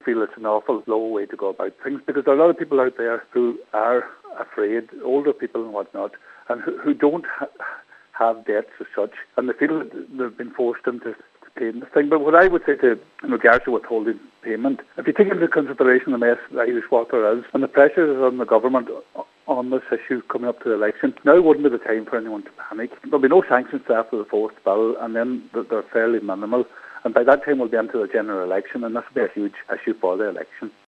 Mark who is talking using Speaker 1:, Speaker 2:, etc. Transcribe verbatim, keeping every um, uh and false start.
Speaker 1: feel it's an awful low way to go about things, because there are a lot of people out there who are afraid, older people and whatnot, and who, who don't ha- have debts as such, and they feel that they've been forced into pay this thing. But what I would say to, in regards to withholding payment, if you take into consideration the mess the Irish water is, and the pressure is on the government on this issue coming up to the election, now wouldn't be the time for anyone to panic. There'll be no sanctions after the fourth bill, and then they're fairly minimal. And by that time we'll be into the general election, and this will be a huge issue for the election.